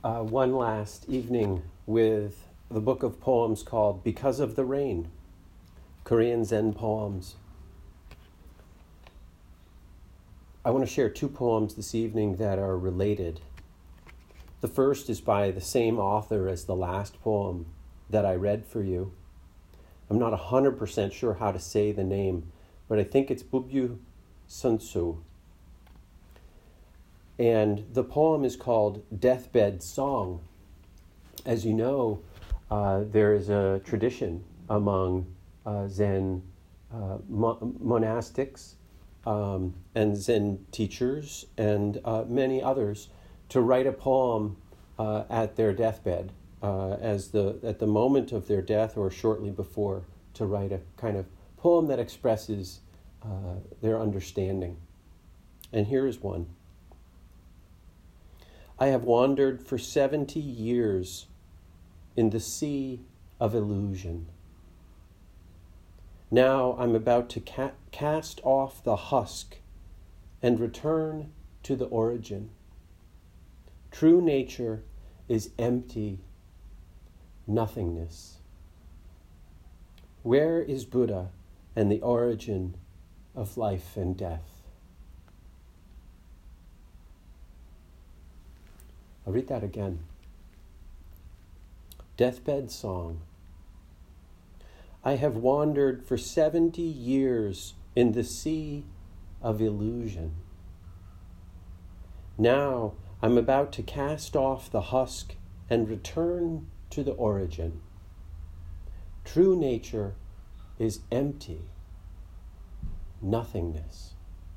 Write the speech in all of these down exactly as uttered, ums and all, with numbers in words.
uh, one last evening with the book of poems called Because of the Rain, Korean Zen poems. I want to share two poems this evening that are related. The first is by the same author as the last poem that I read for you. I'm not one hundred percent sure how to say the name, but I think it's Bubyu Sunsu. And the poem is called Deathbed Song. As you know, uh, there is a tradition among uh, Zen uh, mo- monastics um, and Zen teachers and uh, many others to write a poem uh, at their deathbed, uh, as the at the moment of their death or shortly before, to write a kind of poem that expresses uh, their understanding. And here is one. I have wandered for seventy years in the sea of illusion. Now I'm about to ca- cast off the husk and return to the origin. True nature is empty nothingness. Where is Buddha and the origin of life and death? I'll read that again. Deathbed Song. I have wandered for seventy years in the sea of illusion. Now I'm about to cast off the husk and return to the origin. True nature is empty nothingness.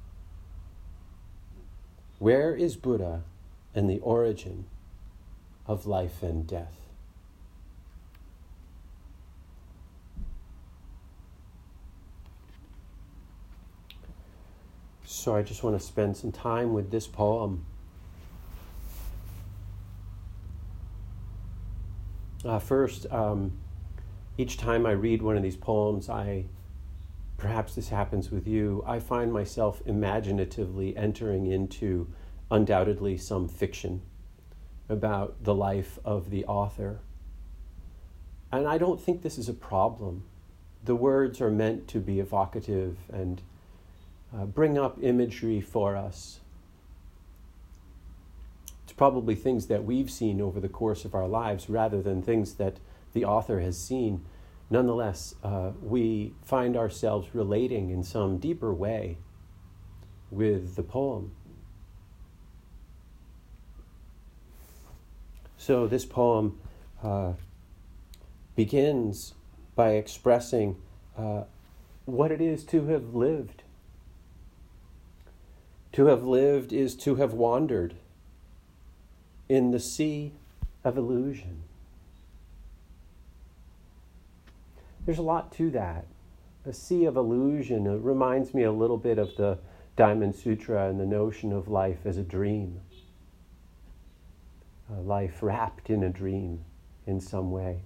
Where is Buddha and the origin of life and death? So I just want to spend some time with this poem. Uh, first, um, each time I read one of these poems, I, perhaps this happens with you, I find myself imaginatively entering into undoubtedly some fiction about the life of the author. And I don't think this is a problem. The words are meant to be evocative and uh, bring up imagery for us. It's probably things that we've seen over the course of our lives rather than things that the author has seen. Nonetheless, uh, we find ourselves relating in some deeper way with the poem. So this poem uh, begins by expressing uh, what it is to have lived. To have lived is to have wandered in the sea of illusion. There's a lot to that. A sea of illusion. It reminds me a little bit of the Diamond Sutra and the notion of life as a dream. A life wrapped in a dream in some way.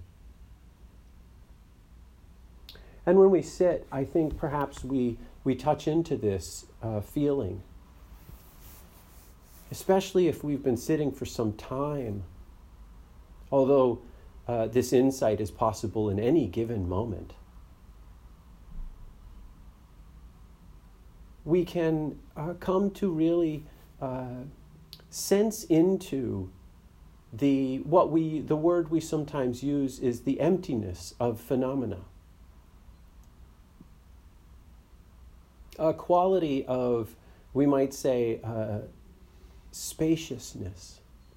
And when we sit, I think perhaps we, we touch into this uh, feeling, especially if we've been sitting for some time, although uh, this insight is possible in any given moment. We can uh, come to really uh, sense into The what we the word we sometimes use is the emptiness of phenomena. A quality of, we might say, uh, spaciousness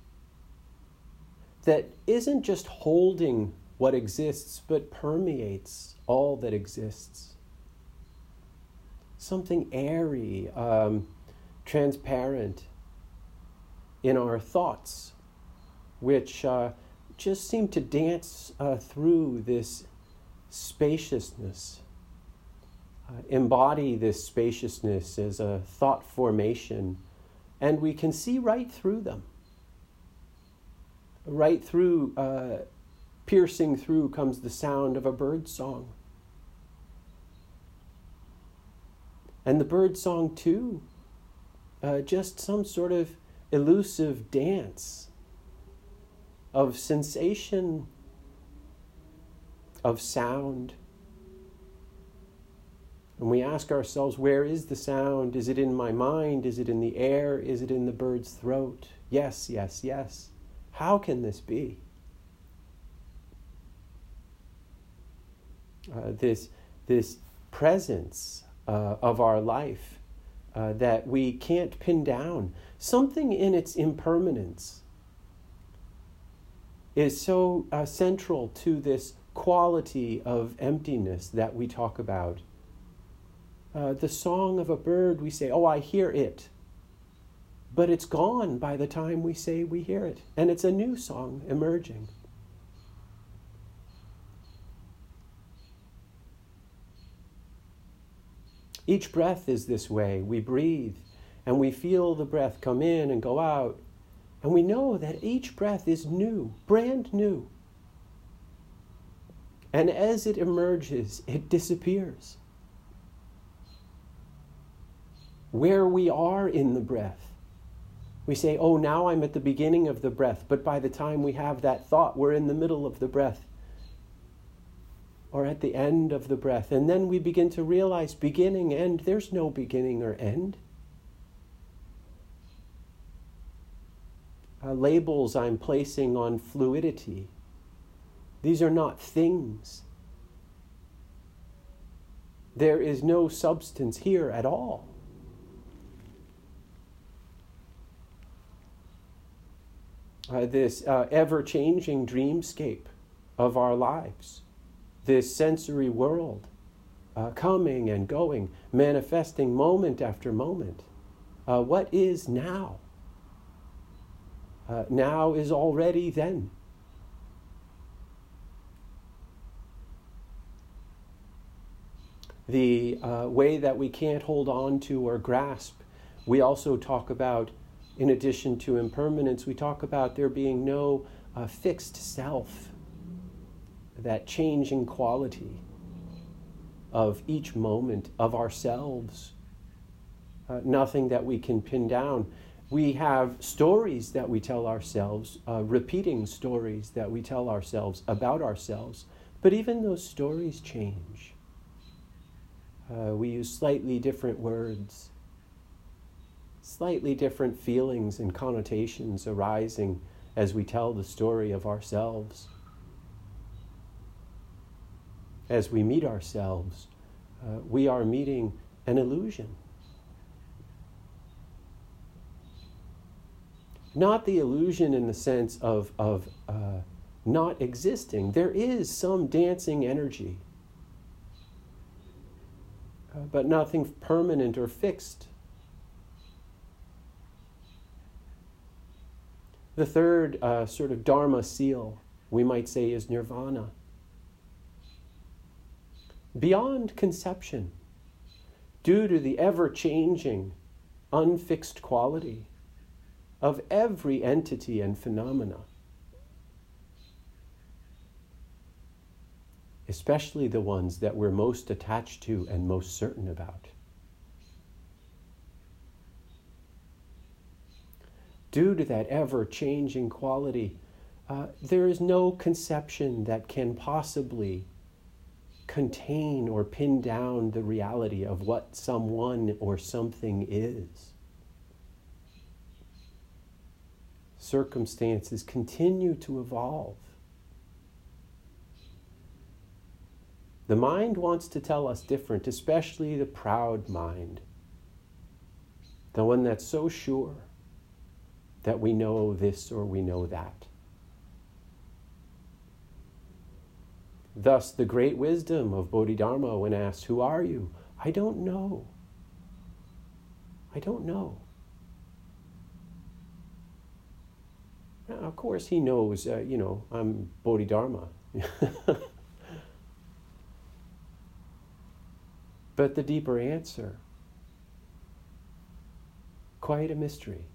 that isn't just holding what exists, but permeates all that exists. Something airy, um, transparent in our thoughts, which uh, just seem to dance uh, through this spaciousness, uh, embody this spaciousness as a thought formation, and we can see right through them. Right through, uh, piercing through comes the sound of a bird song. And the bird song too, uh, just some sort of elusive dance of sensation, of sound. And we ask ourselves, where is the sound? Is it in my mind? Is it in the air? Is it in the bird's throat? Yes, yes, yes. How can this be? Uh, this, this presence uh, of our life uh, that we can't pin down. Something in its impermanence is so uh, central to this quality of emptiness that we talk about. Uh, the song of a bird, we say, oh, I hear it. But it's gone by the time we say we hear it. And it's a new song emerging. Each breath is this way. We breathe and we feel the breath come in and go out. And we know that each breath is new, brand new. And as it emerges, it disappears. Where we are in the breath, we say, oh, now I'm at the beginning of the breath. But by the time we have that thought, we're in the middle of the breath or at the end of the breath. And then we begin to realize beginning, end, there's no beginning or end. Uh, labels I'm placing on fluidity. These are not things. There is no substance here at all. Uh, this uh, ever-changing dreamscape of our lives, this sensory world, uh, coming and going, manifesting moment after moment. Uh, what is now? Uh, now is already then. The uh, way that we can't hold on to or grasp, we also talk about, in addition to impermanence, we talk about there being no uh, fixed self, that changing quality of each moment of ourselves. Uh, nothing that we can pin down. We have stories that we tell ourselves, uh, repeating stories that we tell ourselves about ourselves, but even those stories change. Uh, we use slightly different words. Slightly different feelings and connotations arising as we tell the story of ourselves. As we meet ourselves, uh, we are meeting an illusion. Not the illusion in the sense of, of uh, not existing. There is some dancing energy, uh, but nothing permanent or fixed. The third uh, sort of Dharma seal, we might say, is nirvana. Beyond conception, due to the ever-changing, unfixed quality of every entity and phenomena, especially the ones that we're most attached to and most certain about. Due to that ever-changing quality, uh, there is no conception that can possibly contain or pin down the reality of what someone or something is. Circumstances continue to evolve. The mind wants to tell us different, especially the proud mind, the one that's so sure that we know this or we know that. Thus, the great wisdom of Bodhidharma when asked, who are you? I don't know. I don't know. Now, of course, he knows, uh, you know, I'm Bodhidharma. But the deeper answer, quite a mystery.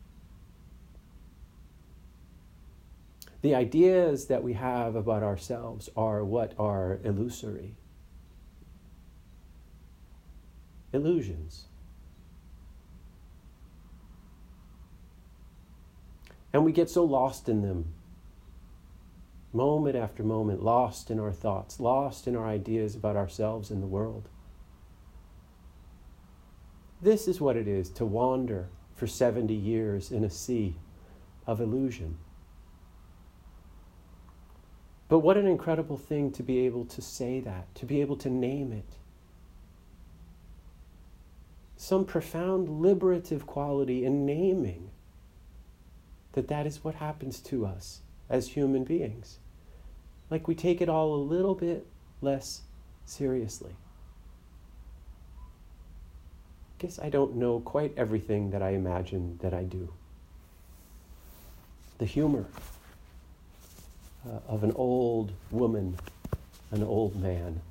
The ideas that we have about ourselves are what are illusory. Illusions. And we get so lost in them moment after moment, lost in our thoughts, lost in our ideas about ourselves and the world. This is what it is to wander for seventy years in a sea of illusion. But what an incredible thing to be able to say that, to be able to name it. Some profound liberative quality in naming that that is what happens to us as human beings. Like we take it all a little bit less seriously. I guess I don't know quite everything that I imagine that I do. The humor uh, of an old woman, an old man.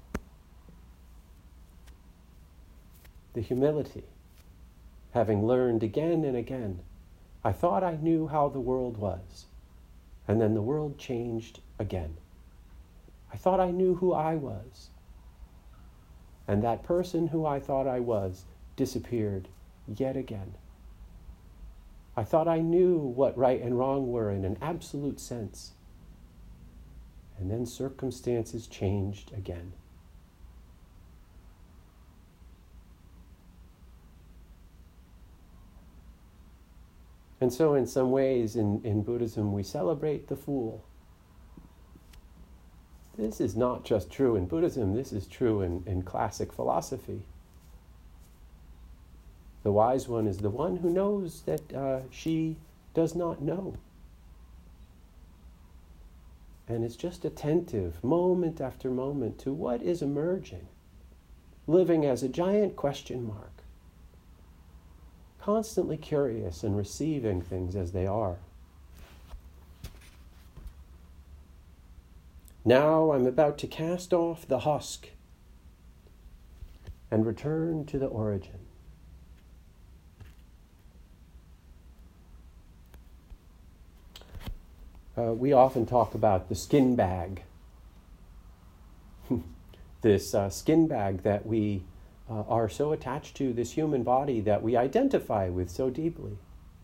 The humility, having learned again and again, I thought I knew how the world was, and then the world changed again. I thought I knew who I was, and that person who I thought I was disappeared yet again. I thought I knew what right and wrong were in an absolute sense, and then circumstances changed again. And so in some ways in, in Buddhism we celebrate the fool. This is not just true in Buddhism, this is true in, in classic philosophy. The wise one is the one who knows that uh, she does not know. And is just attentive, moment after moment, to what is emerging, living as a giant question mark, constantly curious and receiving things as they are. Now I'm about to cast off the husk and return to the origin. Uh, we often talk about the skin bag. This uh, skin bag that we uh, are so attached to, this human body that we identify with so deeply.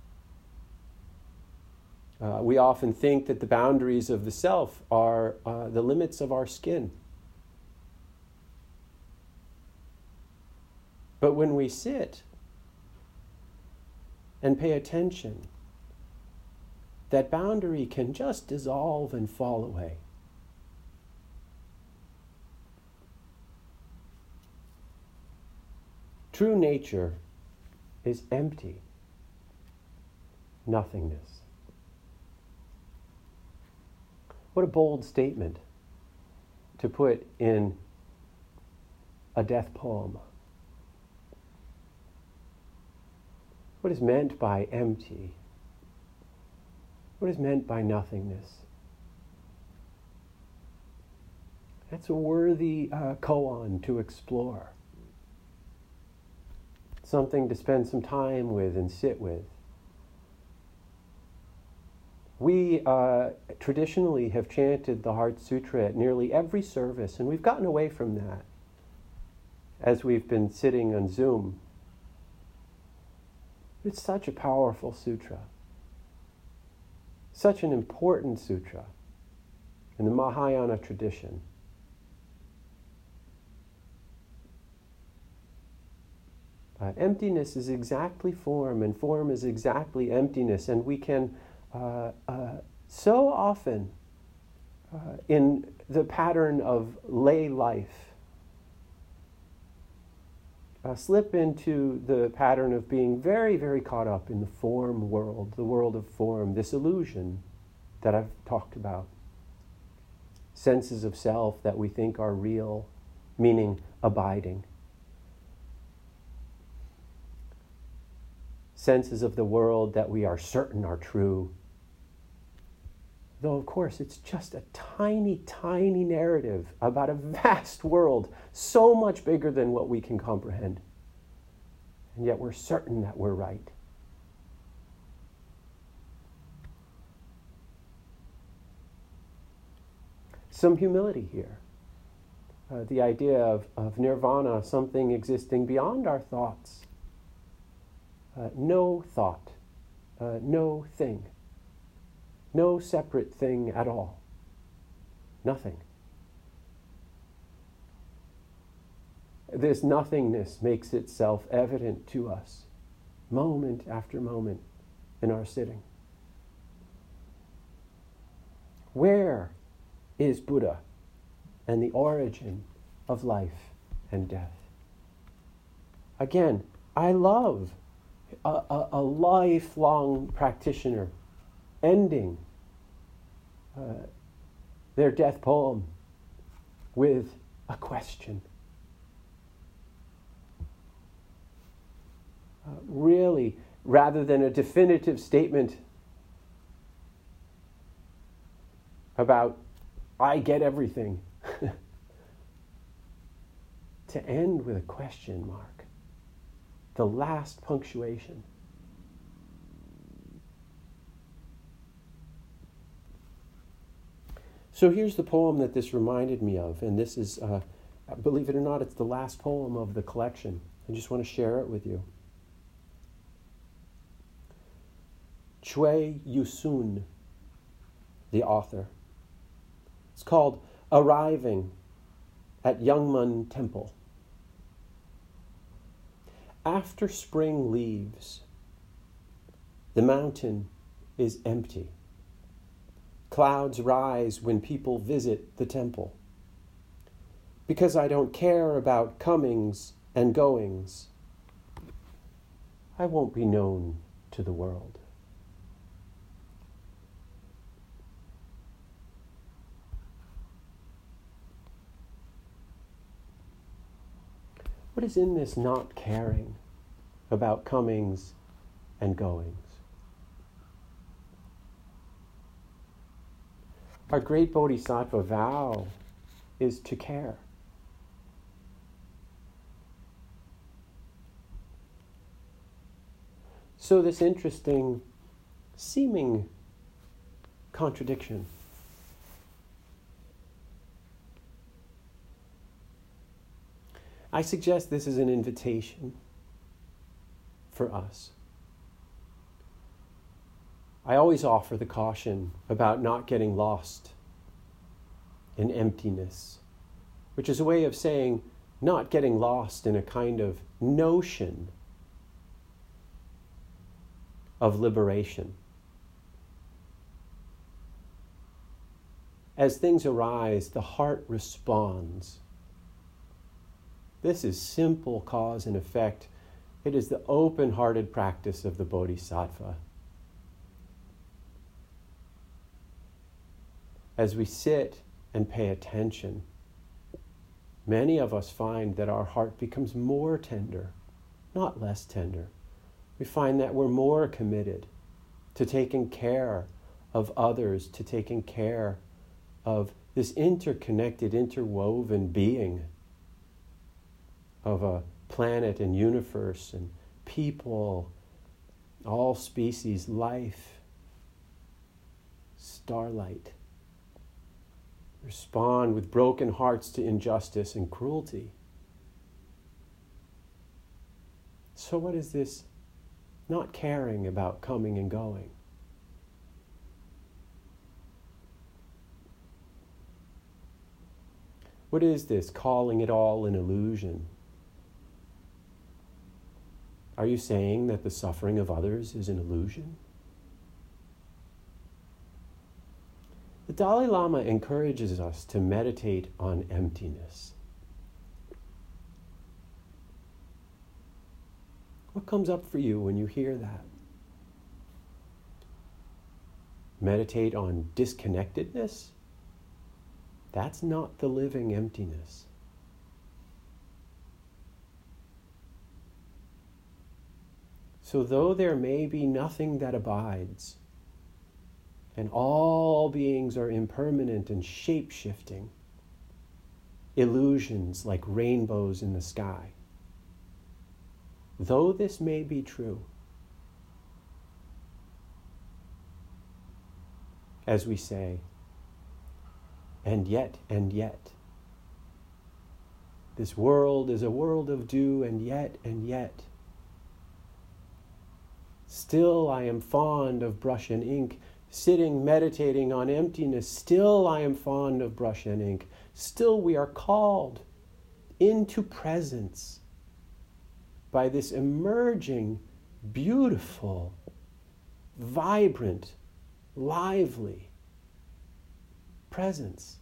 Uh, we often think that the boundaries of the self are uh, the limits of our skin. But when we sit and pay attention, that boundary can just dissolve and fall away. True nature is empty, nothingness. What a bold statement to put in a death poem. What is meant by empty? What is meant by nothingness? That's a worthy uh, koan to explore. Something to spend some time with and sit with. We uh, traditionally have chanted the Heart Sutra at nearly every service, and we've gotten away from that as we've been sitting on Zoom. It's such a powerful sutra. Such an important sutra in the Mahayana tradition. Uh, emptiness is exactly form, and form is exactly emptiness, and we can uh, uh, so often uh, in the pattern of lay life uh, slip into the pattern of being very, very caught up in the form world, the world of form, this illusion that I've talked about. Senses of self that we think are real, meaning abiding. Senses of the world that we are certain are true. Though, of course, it's just a tiny, tiny narrative about a vast world, so much bigger than what we can comprehend. And yet we're certain that we're right. Some humility here. Uh, the idea of, of nirvana, something existing beyond our thoughts. Uh, no thought, uh, no thing, no separate thing at all. nothing. This nothingness makes itself evident to us moment after moment in our sitting. Where is Buddha and the origin of life and death? Again, I love a, a, a lifelong practitioner ending uh, their death poem with a question. Uh, really, rather than a definitive statement about, I get everything, to end with a question mark, the last punctuation. So here's the poem that this reminded me of, and this is, uh, believe it or not, it's the last poem of the collection. I just want to share it with you. Chue Yusun, the author. It's called Arriving at Yangmen Temple. After spring leaves, the mountain is empty. Clouds rise when people visit the temple. Because I don't care about comings and goings, I won't be known to the world. What is in this not caring about comings and goings? Our great Bodhisattva vow is to care. So this interesting seeming contradiction. I suggest this is an invitation for us. I always offer the caution about not getting lost in emptiness, which is a way of saying not getting lost in a kind of notion of liberation. As things arise, the heart responds. This is simple cause and effect. It is the open-hearted practice of the Bodhisattva. As we sit and pay attention, many of us find that our heart becomes more tender, not less tender. We find that we're more committed to taking care of others, to taking care of this interconnected, interwoven being of a planet and universe and people, all species, life, starlight. Respond with broken hearts to injustice and cruelty. So what is this not caring about coming and going? What is this calling it all an illusion? Are you saying that the suffering of others is an illusion? The Dalai Lama encourages us to meditate on emptiness. What comes up for you when you hear that? Meditate on disconnectedness? That's not the living emptiness. So though there may be nothing that abides, and all beings are impermanent and shape-shifting, illusions like rainbows in the sky, though this may be true, as we say, and yet, and yet, this world is a world of dew, and yet, and yet, still I am fond of brush and ink. sitting, meditating on emptiness, still I am fond of brush and ink. Still we are called into presence by this emerging, beautiful, vibrant, lively presence.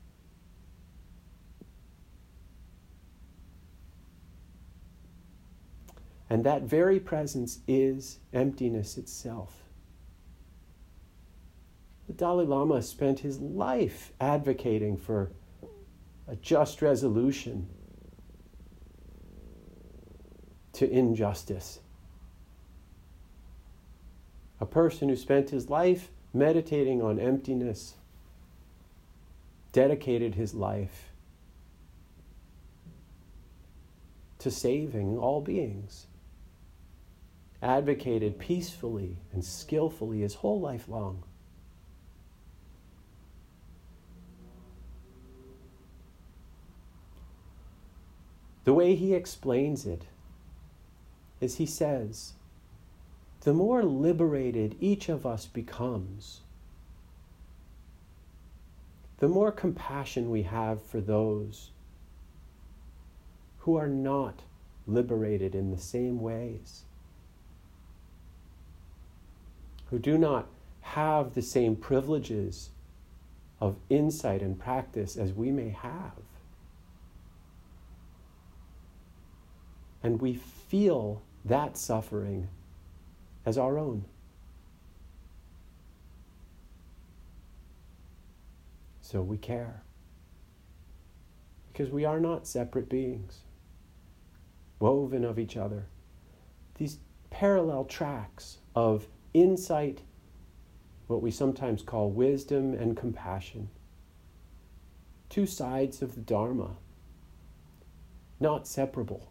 And that very presence is emptiness itself. The Dalai Lama spent his life advocating for a just resolution to injustice. A person who spent his life meditating on emptiness, dedicated his life to saving all beings, advocated peacefully and skillfully his whole life long. The way he explains it is he says, the more liberated each of us becomes, the more compassion we have for those who are not liberated in the same ways, who do not have the same privileges of insight and practice as we may have. And we feel that suffering as our own. So we care. Because we are not separate beings, woven of each other. These parallel tracks of insight, what we sometimes call wisdom and compassion. Two sides of the Dharma, not separable.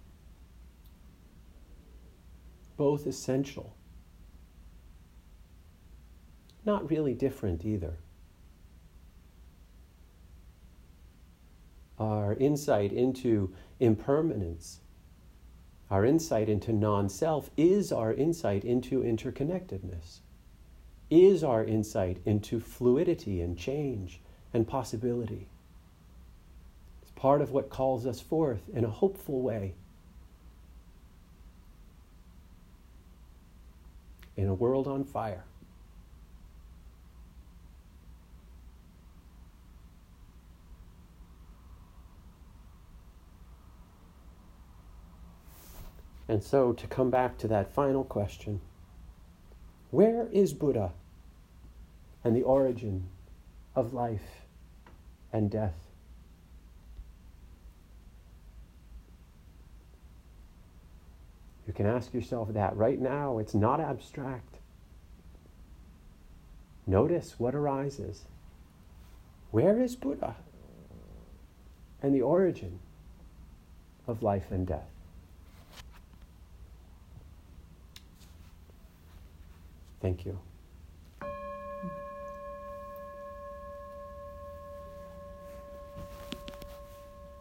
Both essential. Not really different either. Our insight into impermanence, our insight into non-self is our insight into interconnectedness, is our insight into fluidity and change and possibility. It's part of what calls us forth in a hopeful way in a world on fire. And so, to come back to that final question, where is Buddha and the origin of life and death? You can ask yourself that right now. It's not abstract. Notice what arises. Where is Buddha and the origin of life and death? Thank you.